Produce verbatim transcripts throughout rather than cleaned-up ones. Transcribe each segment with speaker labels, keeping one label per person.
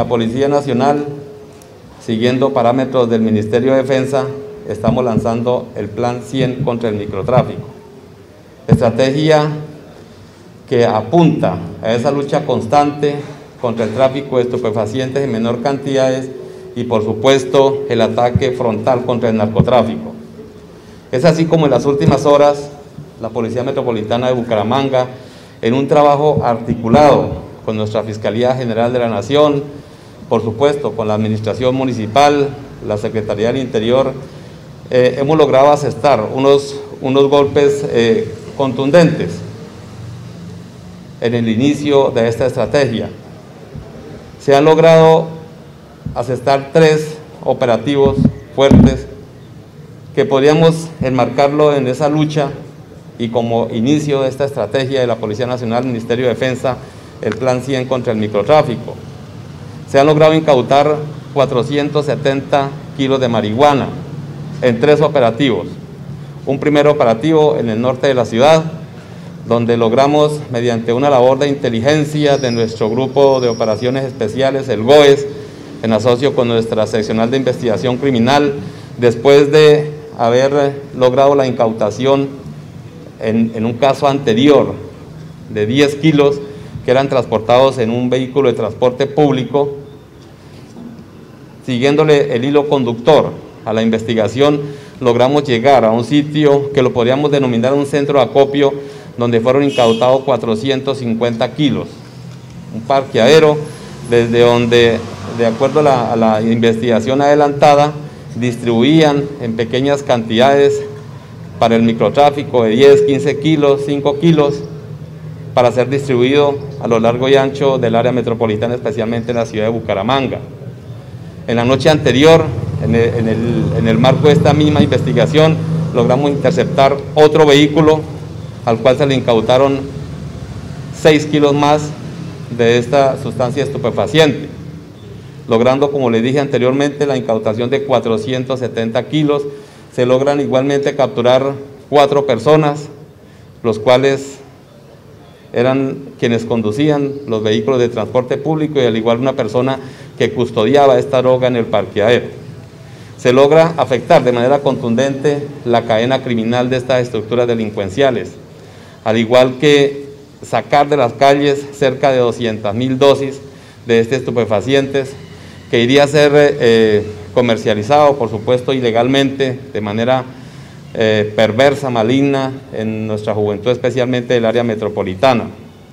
Speaker 1: La Policía Nacional, siguiendo parámetros del Ministerio de Defensa, estamos lanzando el Plan cien contra el microtráfico. Estrategia que apunta a esa lucha constante contra el tráfico de estupefacientes en menor cantidades y, por supuesto, el ataque frontal contra el narcotráfico. Es así como en las últimas horas la Policía Metropolitana de Bucaramanga, en un trabajo articulado con nuestra Fiscalía General de la Nación, por supuesto con la Administración Municipal, la Secretaría del Interior, eh, hemos logrado asestar unos, unos golpes eh, contundentes en el inicio de esta estrategia. Se han logrado asestar tres operativos fuertes que podríamos enmarcarlo en esa lucha y como inicio de esta estrategia de la Policía Nacional, Ministerio de Defensa, el Plan cien contra el microtráfico. Se han logrado incautar cuatrocientos setenta kilos de marihuana en tres operativos. Un primer operativo en el norte de la ciudad, donde logramos, mediante una labor de inteligencia de nuestro grupo de operaciones especiales, el GOES, en asocio con nuestra seccional de investigación criminal, después de haber logrado la incautación en, en un caso anterior de diez kilos que eran transportados en un vehículo de transporte público, siguiéndole el hilo conductor a la investigación, logramos llegar a un sitio que lo podríamos denominar un centro de acopio, donde fueron incautados cuatrocientos cincuenta kilos, un parqueadero desde donde, de acuerdo a la, a la investigación adelantada, distribuían en pequeñas cantidades para el microtráfico de diez, quince kilos, cinco kilos, para ser distribuido a lo largo y ancho del área metropolitana, especialmente en la ciudad de Bucaramanga. En la noche anterior, en el, en el, en el marco de esta misma investigación, logramos interceptar otro vehículo al cual se le incautaron seis kilos más de esta sustancia estupefaciente, logrando, como les dije anteriormente, la incautación de cuatrocientos setenta kilos. Se logran igualmente capturar cuatro personas, los cuales eran quienes conducían los vehículos de transporte público y al igual una persona que custodiaba esta droga en el parqueadero. Se logra afectar de manera contundente la cadena criminal de estas estructuras delincuenciales, al igual que sacar de las calles cerca de doscientas mil dosis de estos estupefacientes, que iría a ser eh, comercializado, por supuesto, ilegalmente, de manera eh, perversa, maligna, en nuestra juventud, especialmente del área metropolitana.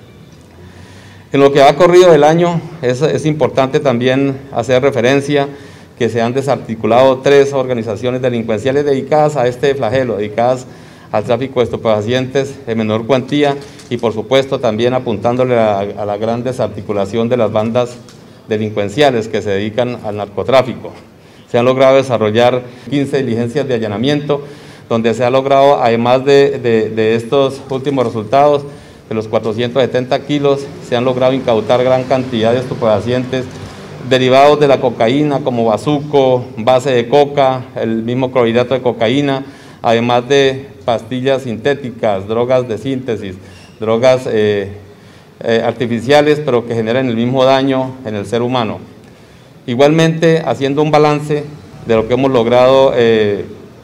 Speaker 1: En lo que ha corrido del año, es, es importante también hacer referencia que se han desarticulado tres organizaciones delincuenciales dedicadas a este flagelo, dedicadas al tráfico de estupefacientes en menor cuantía y, por supuesto, también apuntándole a, a la gran desarticulación de las bandas delincuenciales que se dedican al narcotráfico. Se han logrado desarrollar quince diligencias de allanamiento, donde se ha logrado, además de, de, de estos últimos resultados, de los cuatrocientos setenta kilos, se han logrado incautar gran cantidad de estupefacientes derivados de la cocaína, como bazuco, base de coca, el mismo clorhidrato de cocaína, además de pastillas sintéticas, drogas de síntesis, drogas eh, eh, artificiales, pero que generan el mismo daño en el ser humano. Igualmente, haciendo un balance de lo que hemos logrado eh,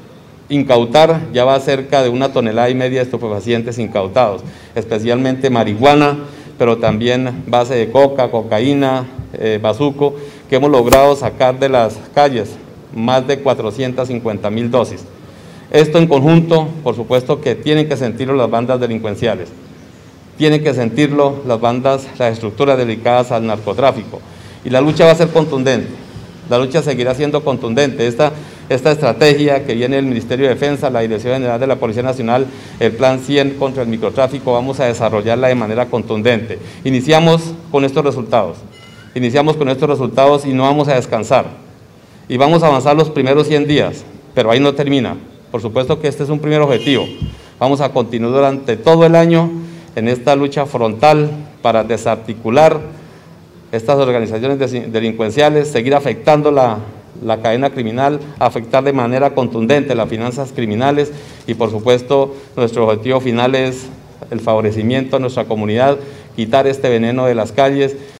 Speaker 1: incautar, ya va cerca de una tonelada y media de estupefacientes incautados, especialmente marihuana, pero también base de coca, cocaína, eh, bazuco, que hemos logrado sacar de las calles, más de cuatrocientas cincuenta mil dosis. Esto en conjunto, por supuesto que tienen que sentirlo las bandas delincuenciales, tienen que sentirlo las bandas, las estructuras dedicadas al narcotráfico, y la lucha va a ser contundente, la lucha seguirá siendo contundente. Esta, esta estrategia que viene del Ministerio de Defensa, la Dirección General de la Policía Nacional, el Plan cien contra el microtráfico, vamos a desarrollarla de manera contundente. Iniciamos con estos resultados, iniciamos con estos resultados y no vamos a descansar, y vamos a avanzar los primeros cien días, pero ahí no termina. Por supuesto que este es un primer objetivo. Vamos a continuar durante todo el año en esta lucha frontal para desarticular estas organizaciones delincuenciales, seguir afectando la, la cadena criminal, afectar de manera contundente las finanzas criminales y, por supuesto, nuestro objetivo final es el favorecimiento a nuestra comunidad, quitar este veneno de las calles.